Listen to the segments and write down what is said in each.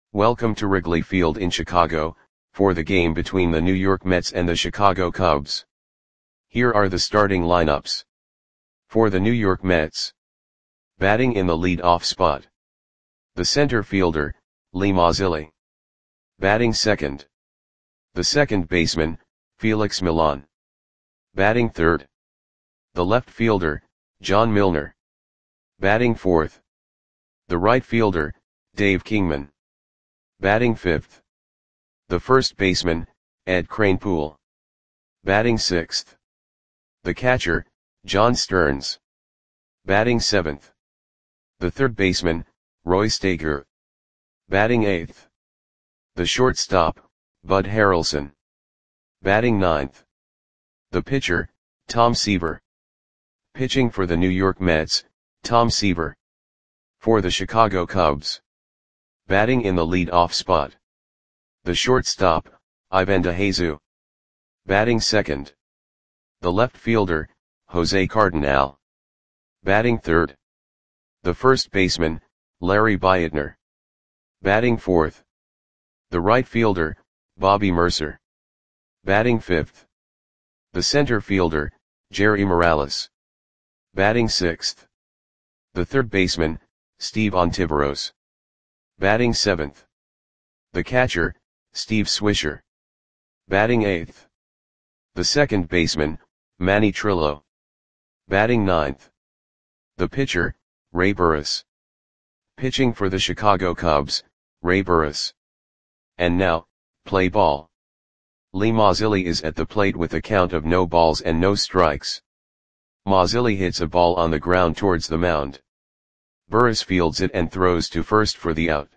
Welcome to Wrigley Field in Chicago, for the game between the New York Mets and the Chicago Cubs. Here are the starting lineups. For the New York Mets. Batting in the lead-off spot. The center fielder, Lee Mazzilli. Batting second. The second baseman, Felix Millan. Batting third. The left fielder, John Milner. Batting fourth. The right fielder, Dave Kingman. Batting fifth. The first baseman, Ed Kranepool. Batting sixth. The catcher, John Stearns. Batting seventh. The third baseman, Roy Stager. Batting eighth. The shortstop, Bud Harrelson. Batting ninth. The pitcher, Tom Seaver. Pitching for the New York Mets, Tom Seaver. For the Chicago Cubs. Batting in the lead-off spot. The shortstop, Ivan DeJesus. Batting second. The left fielder, Jose Cardinal. Batting third. The first baseman, Larry Beitner. Batting fourth. The right fielder, Bobby Murcer. Batting fifth. The center fielder, Jerry Morales. Batting sixth. The third baseman, Steve Ontiveros. Batting seventh. The catcher, Steve Swisher. Batting eighth. The second baseman, Manny Trillo. Batting ninth. The pitcher, Ray Burris. Pitching for the Chicago Cubs, Ray Burris. And now, play ball. Lee Mazzilli is at the plate with a count of no balls and no strikes. Mazzilli hits a ball on the ground towards the mound. Burris fields it and throws to first for the out.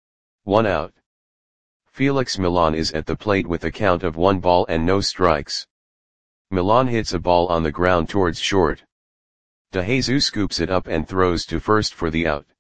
1 out. Felix Millan is at the plate with a count of 1 ball and no strikes. Millan hits a ball on the ground towards short. DeJesus scoops it up and throws to first for the out.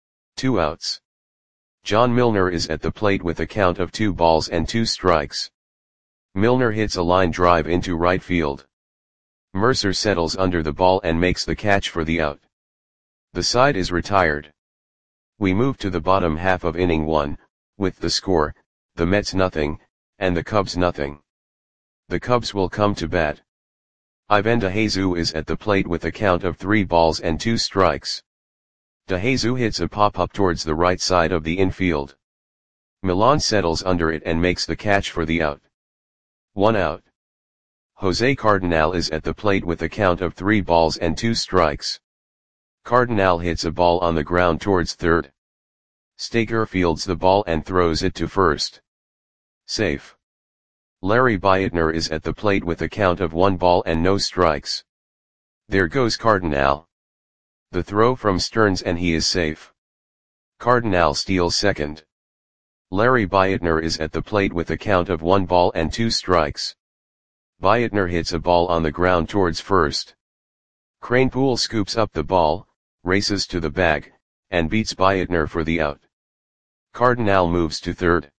2 outs. John Milner is at the plate with a count of 2 balls and 2 strikes. Milner hits a line drive into right field. Murcer settles under the ball and makes the catch for the out. The side is retired. We move to the bottom half of inning 1, with the score, the Mets nothing, and the Cubs nothing. The Cubs will come to bat. Ivan DeJesus is at the plate with a count of 3 balls and 2 strikes. DeJesus hits a pop-up towards the right side of the infield. Millan settles under it and makes the catch for the out. 1 out. Jose Cardinal is at the plate with a count of 3 balls and 2 strikes. Cardinal hits a ball on the ground towards third. Stager fields the ball and throws it to first. Safe. Larry Beitner is at the plate with a count of 1 ball and no strikes. There goes Cardinal. The throw from Stearns and he is safe. Cardinal steals second. Larry Beitner is at the plate with a count of 1 ball and 2 strikes. Beitner hits a ball on the ground towards first. Kranepool scoops up the ball, races to the bag, and beats Beitner for the out. Cardinal moves to third.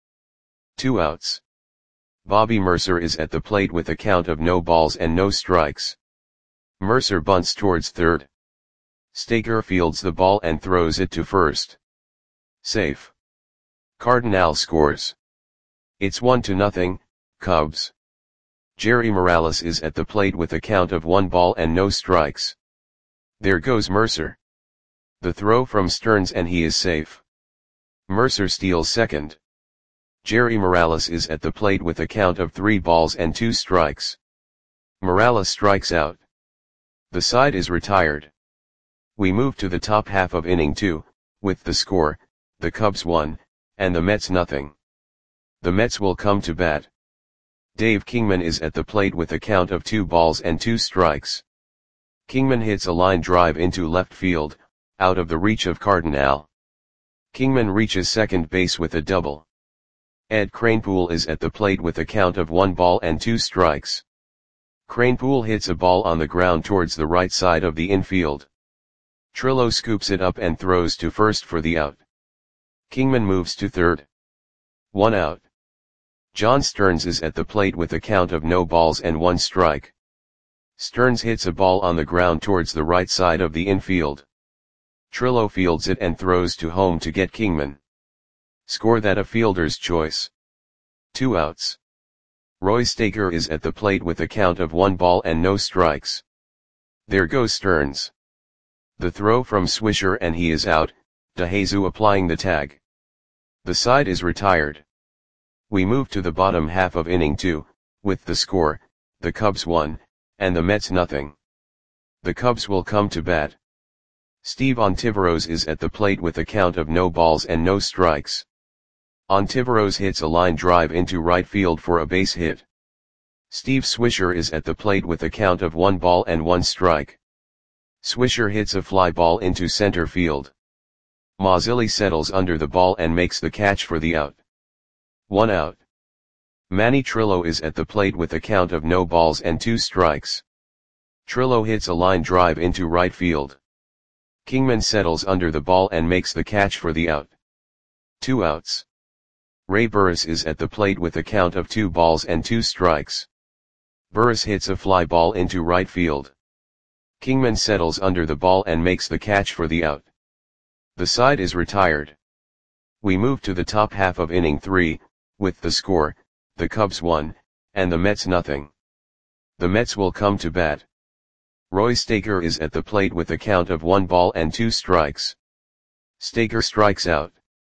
2 outs. Bobby Murcer is at the plate with a count of no balls and no strikes. Murcer bunts towards third. Stager fields the ball and throws it to first. Safe. Cardinal scores. It's 1-0, Cubs. Jerry Morales is at the plate with a count of 1 ball and no strikes. There goes Murcer. The throw from Stearns and he is safe. Murcer steals second. Jerry Morales is at the plate with a count of 3 balls and 2 strikes. Morales strikes out. The side is retired. We move to the top half of inning 2, with the score, the Cubs 1, and the Mets nothing. The Mets will come to bat. Dave Kingman is at the plate with a count of 2 balls and 2 strikes. Kingman hits a line drive into left field, out of the reach of Cardinal. Kingman reaches second base with a double. Ed Kranepool is at the plate with a count of 1 ball and 2 strikes. Kranepool hits a ball on the ground towards the right side of the infield. Trillo scoops it up and throws to first for the out. Kingman moves to third. 1 out. John Stearns is at the plate with a count of no balls and 1 strike. Stearns hits a ball on the ground towards the right side of the infield. Trillo fields it and throws to home to get Kingman. Score that a fielder's choice. 2 outs. Roy Staker is at the plate with a count of 1 ball and no strikes. There goes Stearns. The throw from Swisher and he is out, DeJesus applying the tag. The side is retired. We move to the bottom half of inning 2, with the score, the Cubs 1, and the Mets nothing. The Cubs will come to bat. Steve Ontiveros is at the plate with a count of no balls and no strikes. Ontiveros hits a line drive into right field for a base hit. Steve Swisher is at the plate with a count of 1 ball and 1 strike. Swisher hits a fly ball into center field. Mazzilli settles under the ball and makes the catch for the out. 1 out. Manny Trillo is at the plate with a count of no balls and 2 strikes. Trillo hits a line drive into right field. Kingman settles under the ball and makes the catch for the out. 2 outs. Ray Burris is at the plate with a count of 2 balls and 2 strikes. Burris hits a fly ball into right field. Kingman settles under the ball and makes the catch for the out. The side is retired. We move to the top half of inning 3, with the score, the Cubs 1, and the Mets nothing. The Mets will come to bat. Roy Staker is at the plate with a count of 1 ball and 2 strikes. Staker strikes out.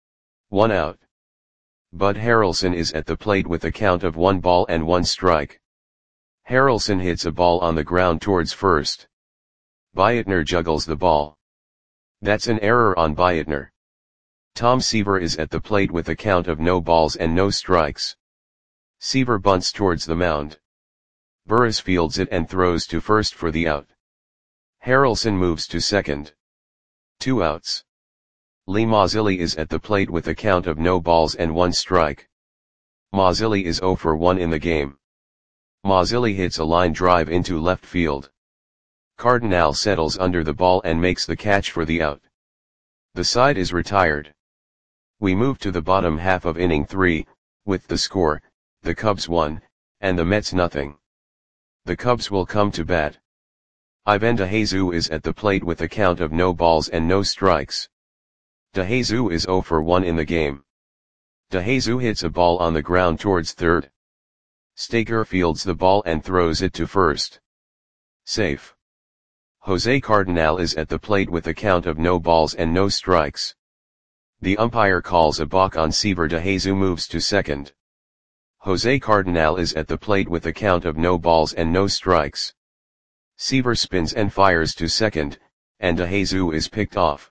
1 out. Bud Harrelson is at the plate with a count of 1 ball and 1 strike. Harrelson hits a ball on the ground towards first. Beitner juggles the ball. That's an error on Beitner. Tom Seaver is at the plate with a count of no balls and no strikes. Seaver bunts towards the mound. Burris fields it and throws to first for the out. Harrelson moves to second. 2 outs. Lee Mazzilli is at the plate with a count of no balls and 1 strike. Mazzilli is 0 for 1 in the game. Mazzilli hits a line drive into left field. Cardinal settles under the ball and makes the catch for the out. The side is retired. We move to the bottom half of inning 3, with the score, the Cubs 1, and the Mets nothing. The Cubs will come to bat. Ivan DeJesus is at the plate with a count of no balls and no strikes. DeJesus is 0 for 1 in the game. DeJesus hits a ball on the ground towards third. Staker fields the ball and throws it to first. Safe. Jose Cardinal is at the plate with a count of no balls and no strikes. The umpire calls a balk on Seaver. DeJesus moves to second. Jose Cardinal is at the plate with a count of no balls and no strikes. Seaver spins and fires to second, and DeJesus is picked off.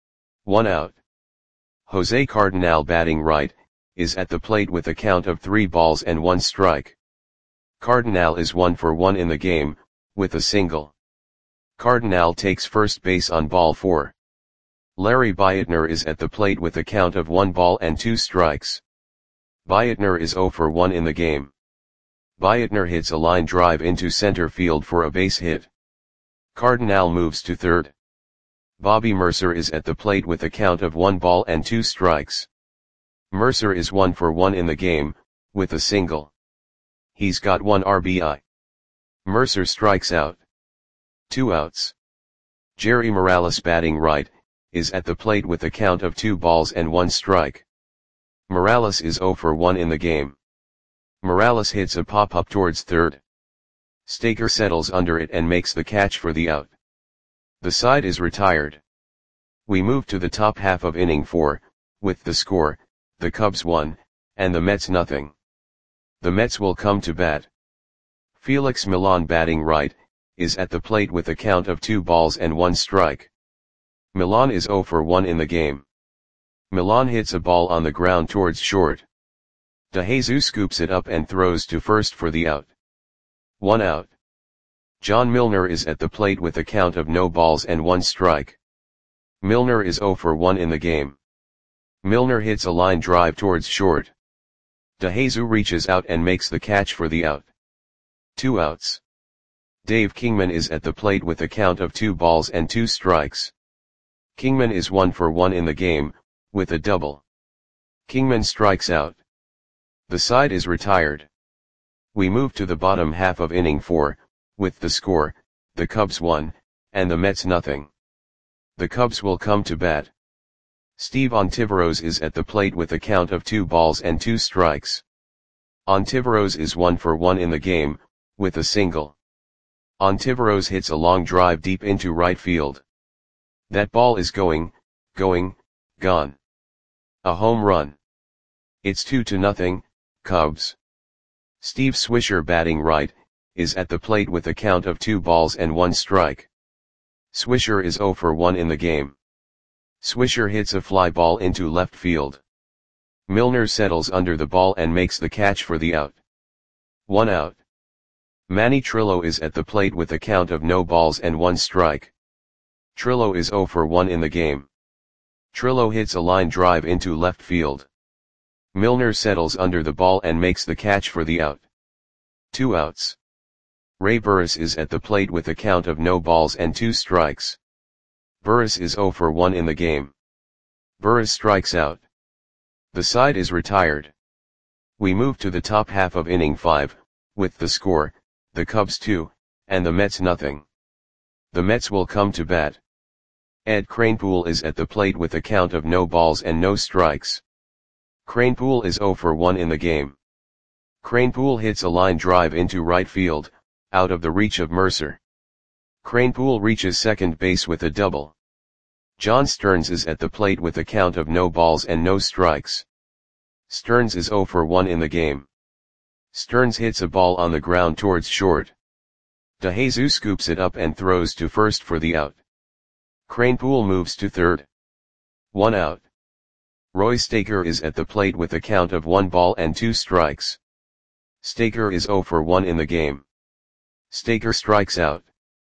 1 out. Jose Cardinal, batting right, is at the plate with a count of 3 balls and 1 strike. Cardinal is 1 for 1 in the game, with a single. Cardinal takes first base on ball 4. Larry Beitner is at the plate with a count of 1 ball and 2 strikes. Beitner is 0 for 1 in the game. Beitner hits a line drive into center field for a base hit. Cardinal moves to third. Bobby Mercer is at the plate with a count of 1 ball and 2 strikes. Mercer is 1 for 1 in the game, with a single. He's got 1 RBI. Mercer strikes out. 2 outs. Jerry Morales, batting right, is at the plate with a count of 2 balls and 1 strike. Morales is 0 for 1 in the game. Morales hits a pop-up towards third. Staker settles under it and makes the catch for the out. The side is retired. We move to the top half of inning 4, with the score, the Cubs 1, and the Mets nothing. The Mets will come to bat. Felix Millan, batting right, is at the plate with a count of 2 balls and 1 strike. Millan is 0 for 1 in the game. Millan hits a ball on the ground towards short. DeJesus scoops it up and throws to first for the out. 1 out. John Milner is at the plate with a count of no balls and 1 strike. Milner is 0 for 1 in the game. Milner hits a line drive towards short. DeJesus reaches out and makes the catch for the out. 2 outs. Dave Kingman is at the plate with a count of 2 balls and 2 strikes. Kingman is 1 for 1 in the game, with a double. Kingman strikes out. The side is retired. We move to the bottom half of inning 4, with the score, the Cubs 1, and the Mets nothing. The Cubs will come to bat. Steve Ontiveros is at the plate with a count of 2 balls and 2 strikes. Ontiveros is 1 for 1 in the game, with a single. Ontiveros hits a long drive deep into right field. That ball is gone. A home run. It's 2-0, Cubs. Steve Swisher, batting right, is at the plate with a count of 2 balls and 1 strike. Swisher is 0 for 1 in the game. Swisher hits a fly ball into left field. Milner settles under the ball and makes the catch for the out. 1 out. Manny Trillo is at the plate with a count of no balls and 1 strike. Trillo is 0 for 1 in the game. Trillo hits a line drive into left field. Milner settles under the ball and makes the catch for the out. 2 outs. Ray Burris is at the plate with a count of no balls and 2 strikes. Burris is 0 for 1 in the game. Burris strikes out. The side is retired. We move to the top half of inning 5, with the score, the Cubs 2, and the Mets nothing. The Mets will come to bat. Ed Kranepool is at the plate with a count of no balls and no strikes. Kranepool is 0 for 1 in the game. Kranepool hits a line drive into right field, out of the reach of Mercer. Kranepool reaches second base with a double. John Stearns is at the plate with a count of no balls and no strikes. Stearns is 0 for 1 in the game. Stearns hits a ball on the ground towards short. DeJesus scoops it up and throws to first for the out. Kranepool moves to third. 1 out. Roy Staker is at the plate with a count of 1 ball and 2 strikes. Staker is 0 for 1 in the game. Staker strikes out.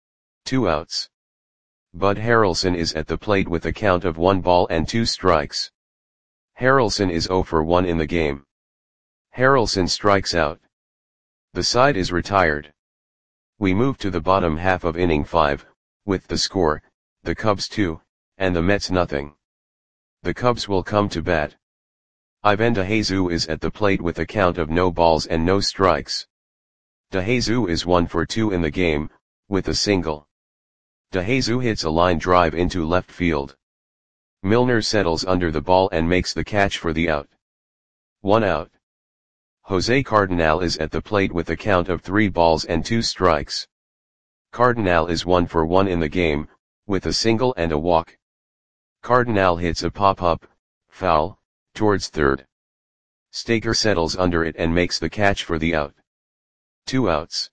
2 outs. Bud Harrelson is at the plate with a count of 1 ball and 2 strikes. Harrelson is 0 for 1 in the game. Harrelson strikes out. The side is retired. We move to the bottom half of inning 5, with the score, the Cubs 2, and the Mets nothing. The Cubs will come to bat. Ivan DeJesus is at the plate with a count of no balls and no strikes. DeJesus is 1 for 2 in the game, with a single. DeJesus hits a line drive into left field. Milner settles under the ball and makes the catch for the out. 1 out. Jose Cardenal is at the plate with a count of 3 balls and 2 strikes. Cardenal is 1 for 1 in the game, with a single and a walk. Cardenal hits a pop-up, foul, towards third. Staker settles under it and makes the catch for the out. 2 outs.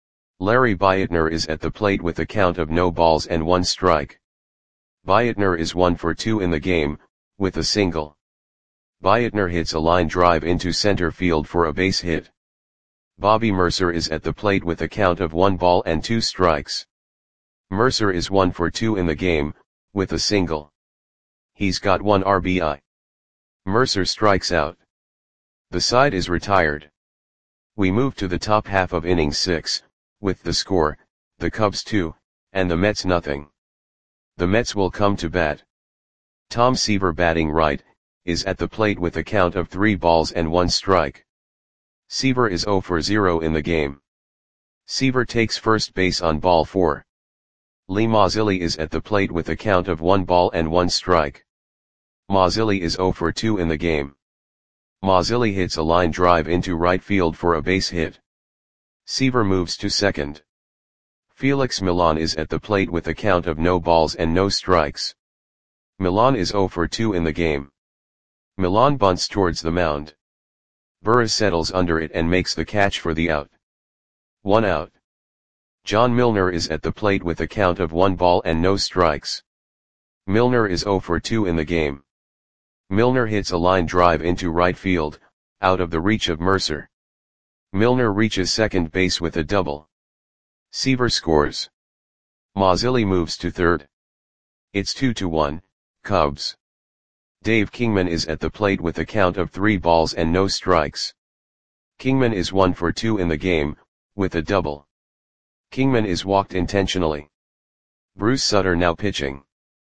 Larry Bietner is at the plate with a count of no balls and 1 strike. Bietner is 1 for 2 in the game, with a single. Bietner hits a line drive into center field for a base hit. Bobby Mercer is at the plate with a count of 1 ball and 2 strikes. Mercer is 1 for 2 in the game, with a single. He's got 1 RBI. Mercer strikes out. The side is retired. We move to the top half of inning 6, with the score, the Cubs 2, and the Mets nothing. The Mets will come to bat. Tom Seaver, batting right, is at the plate with a count of 3 balls and 1 strike. Seaver is 0 for 0 in the game. Seaver takes first base on ball 4. Lee Mazzilli is at the plate with a count of 1 ball and 1 strike. Mazzilli is 0 for 2 in the game. Mazzilli hits a line drive into right field for a base hit. Seaver moves to second. Felix Millan is at the plate with a count of no balls and no strikes. Millan is 0 for 2 in the game. Millan bunts towards the mound. Burris settles under it and makes the catch for the out. 1 out. John Milner is at the plate with a count of 1 ball and no strikes. Milner is 0 for 2 in the game. Milner hits a line drive into right field, out of the reach of Mercer. Milner reaches second base with a double. Seaver scores. Mazzilli moves to third. It's 2-1, Cubs. Dave Kingman is at the plate with a count of 3 balls and no strikes. Kingman is 1 for 2 in the game, with a double. Kingman is walked intentionally. Bruce Sutter now pitching.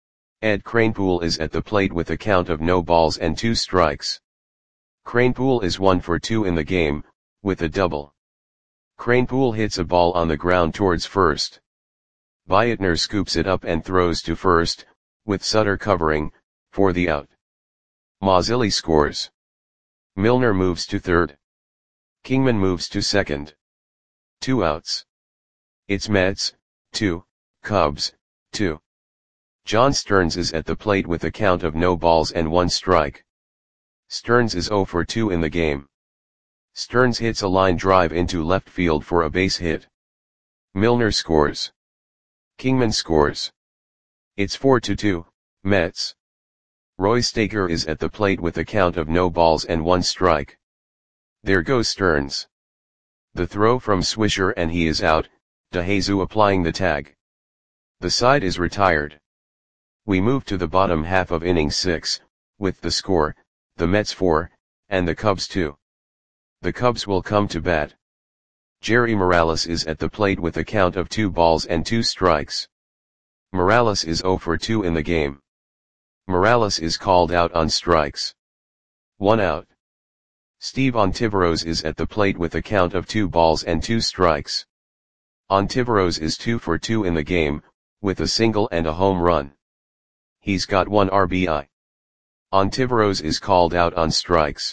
Ed Kranepool is at the plate with a count of no balls and 2 strikes. Kranepool is 1 for 2 in the game, with a double. Kranepool hits a ball on the ground towards first. Bietner scoops it up and throws to first, with Sutter covering, for the out. Mazzilli scores. Milner moves to third. Kingman moves to second. 2 outs. It's Mets, 2, Cubs, 2. John Stearns is at the plate with a count of no balls and 1 strike. Stearns is 0 for 2 in the game. Stearns hits a line drive into left field for a base hit. Milner scores. Kingman scores. It's 4-2, Mets. Roy Staker is at the plate with a count of no balls and 1 strike. There goes Stearns. The throw from Swisher and he is out, DeJesus applying the tag. The side is retired. We move to the bottom half of inning 6, with the score, the Mets 4, and the Cubs 2. The Cubs will come to bat. Jerry Morales is at the plate with a count of 2 balls and 2 strikes. Morales is 0 for 2 in the game. Morales is called out on strikes. 1 out. Steve Ontiveros is at the plate with a count of 2 balls and 2 strikes. Ontiveros is 2 for 2 in the game, with a single and a home run. He's got 1 RBI. Ontiveros is called out on strikes.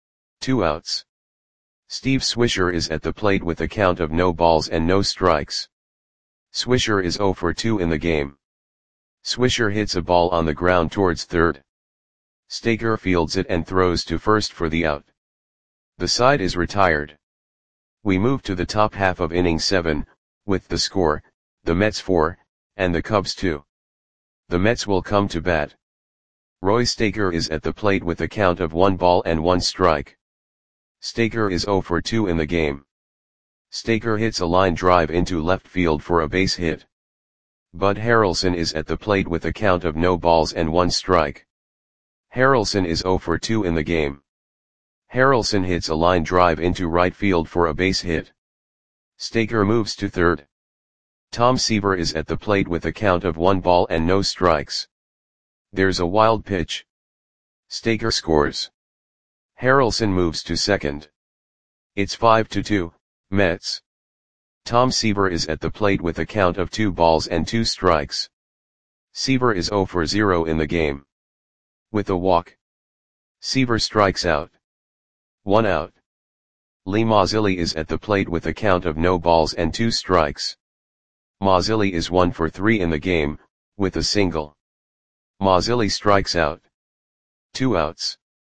2 outs. Steve Swisher is at the plate with a count of no balls and no strikes. Swisher is 0 for 2 in the game. Swisher hits a ball on the ground towards third. Staker fields it and throws to first for the out. The side is retired. We move to the top half of inning 7, with the score, the Mets 4, and the Cubs 2. The Mets will come to bat. Roy Staker is at the plate with a count of 1 ball and 1 strike. Staker is 0 for 2 in the game. Staker hits a line drive into left field for a base hit. Bud Harrelson is at the plate with a count of no balls and 1 strike. Harrelson is 0 for 2 in the game. Harrelson hits a line drive into right field for a base hit. Staker moves to third. Tom Seaver is at the plate with a count of 1 ball and no strikes. There's a wild pitch. Staker scores. Harrelson moves to second. It's 5-2, Mets. Tom Seaver is at the plate with a count of 2 balls and 2 strikes. Seaver is 0 for 0 in the game. With a walk. Seaver strikes out. 1 out. Lee Mazzilli is at the plate with a count of no balls and 2 strikes. Mazzilli is 1 for 3 in the game, with a single. Mazzilli strikes out. 2 outs.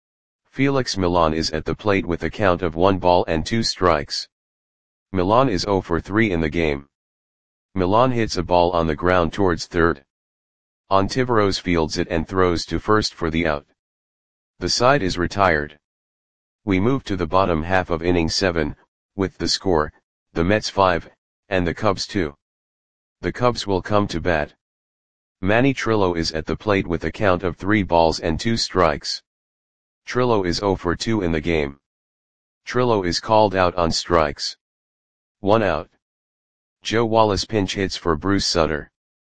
Felix Millan is at the plate with a count of 1 ball and 2 strikes. Millan is 0 for 3 in the game. Millan hits a ball on the ground towards third. Ontiveros fields it and throws to first for the out. The side is retired. We move to the bottom half of inning 7, with the score, the Mets 5, and the Cubs 2. The Cubs will come to bat. Manny Trillo is at the plate with a count of 3 balls and 2 strikes. Trillo is 0 for 2 in the game. Trillo is called out on strikes. 1 out. Joe Wallace pinch hits for Bruce Sutter.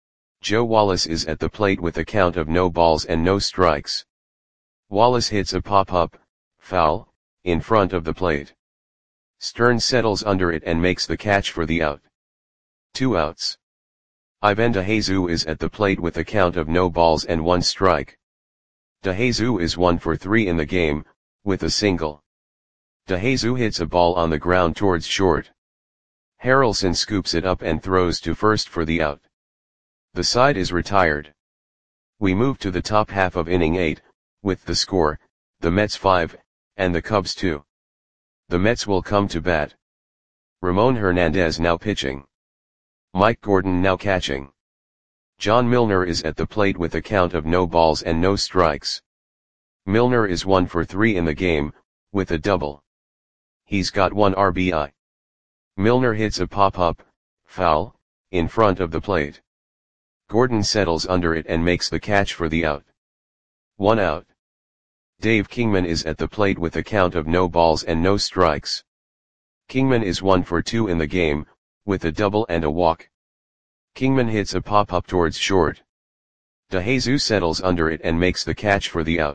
Joe Wallace is at the plate with a count of no balls and no strikes. Wallace hits a pop-up, foul, in front of the plate. Stearns settles under it and makes the catch for the out. 2 outs. Ivan DeJesus is at the plate with a count of no balls and 1 strike. DeJesus is 1 for 3 in the game, with a single. DeJesus hits a ball on the ground towards short. Harrelson scoops it up and throws to first for the out. The side is retired. We move to the top half of inning 8, with the score, the Mets 5, and the Cubs 2. The Mets will come to bat. Ramon Hernandez now pitching. Mike Gordon now catching. John Milner is at the plate with a count of no balls and no strikes. Milner is 1 for 3 in the game, with a double. He's got 1 RBI. Milner hits a pop-up, foul, in front of the plate. Gordon settles under it and makes the catch for the out. 1 out. Dave Kingman is at the plate with a count of no balls and no strikes. Kingman is 1 for 2 in the game, with a double and a walk. Kingman hits a pop-up towards short. DeJesus settles under it and makes the catch for the out.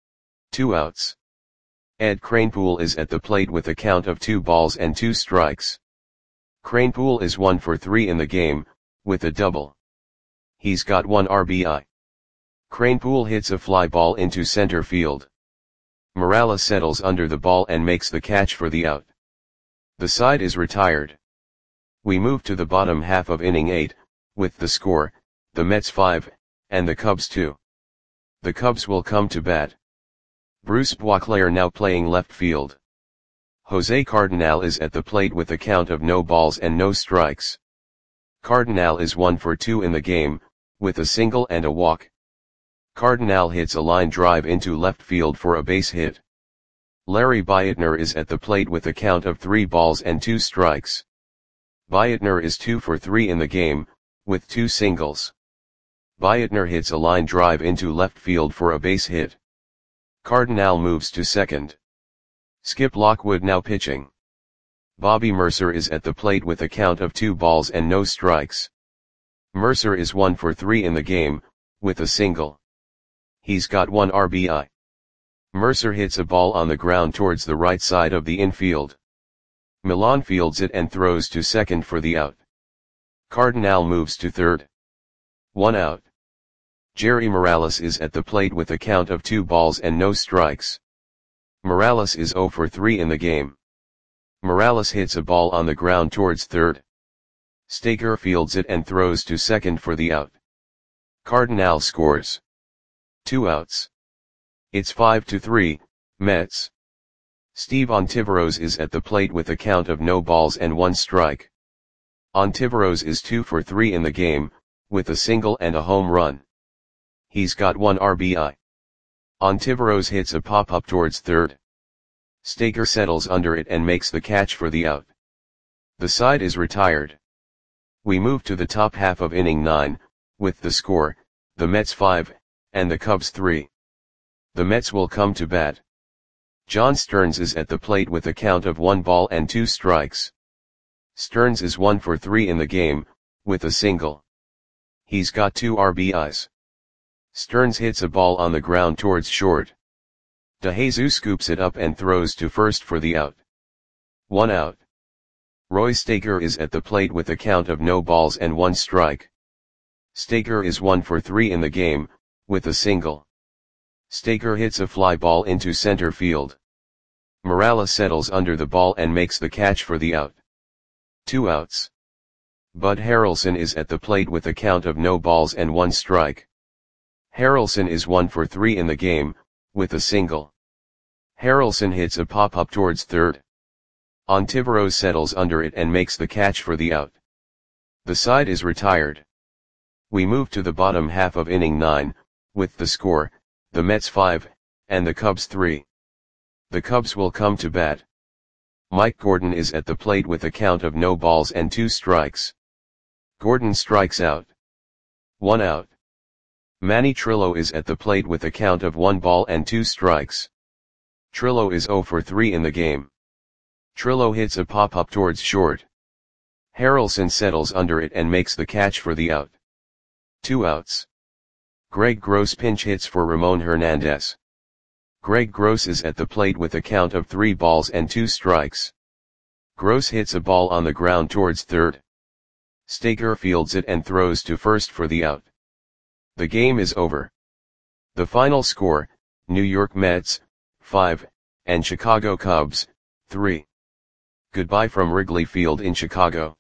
2 outs. Ed Kranepool is at the plate with a count of 2 balls and 2 strikes. Kranepool is 1 for 3 in the game, with a double. He's got 1 RBI. Kranepool hits a fly ball into center field. Morales settles under the ball and makes the catch for the out. The side is retired. We move to the bottom half of inning 8, with the score, the Mets 5, and the Cubs 2. The Cubs will come to bat. Bruce Boisclair now playing left field. Jose Cardenal is at the plate with a count of no balls and no strikes. Cardenal is 1 for 2 in the game, with a single and a walk. Cardenal hits a line drive into left field for a base hit. Larry Beitner is at the plate with a count of 3 balls and 2 strikes. Beitner is 2 for 3 in the game, with 2 singles. Beitner hits a line drive into left field for a base hit. Cardenal moves to second. Skip Lockwood now pitching. Bobby Mercer is at the plate with a count of 2 balls and no strikes. Mercer is 1 for 3 in the game, with a single. He's got 1 RBI. Mercer hits a ball on the ground towards the right side of the infield. Millan fields it and throws to second for the out. Cardenal moves to third. 1 out. Jerry Morales is at the plate with a count of 2 balls and no strikes. Morales is 0 for 3 in the game. Morales hits a ball on the ground towards third. Staker fields it and throws to second for the out. Cardenal scores. 2 outs. It's 5-3, Mets. Steve Ontiveros is at the plate with a count of no balls and 1 strike. Ontiveros is 2 for 3 in the game, with a single and a home run. He's got 1 RBI. Ontiveros hits a pop-up towards third. Staker settles under it and makes the catch for the out. The side is retired. We move to the top half of inning 9, with the score, the Mets 5, and the Cubs 3. The Mets will come to bat. John Stearns is at the plate with a count of 1 ball and 2 strikes. Stearns is 1 for 3 in the game, with a single. He's got 2 RBIs. Stearns hits a ball on the ground towards short. DeJesus scoops it up and throws to first for the out. 1 out. Roy Staker is at the plate with a count of no balls and 1 strike. Staker is 1 for 3 in the game, with a single. Staker hits a fly ball into center field. Morales settles under the ball and makes the catch for the out. 2 outs. Bud Harrelson is at the plate with a count of no balls and 1 strike. Harrelson is 1 for 3 in the game, with a single. Harrelson hits a pop-up towards third. Ontiveros settles under it and makes the catch for the out. The side is retired. We move to the bottom half of inning 9, with the score, the Mets 5, and the Cubs 3. The Cubs will come to bat. Mike Gordon is at the plate with a count of no balls and 2 strikes. Gordon strikes out. 1 out. Manny Trillo is at the plate with a count of 1 ball and 2 strikes. Trillo is 0 for 3 in the game. Trillo hits a pop-up towards short. Harrelson settles under it and makes the catch for the out. 2 outs. Greg Gross pinch hits for Ramon Hernandez. Greg Gross is at the plate with a count of 3 balls and 2 strikes. Gross hits a ball on the ground towards third. Staker fields it and throws to first for the out. The game is over. The final score, New York Mets, 5, and Chicago Cubs, 3. Goodbye from Wrigley Field in Chicago.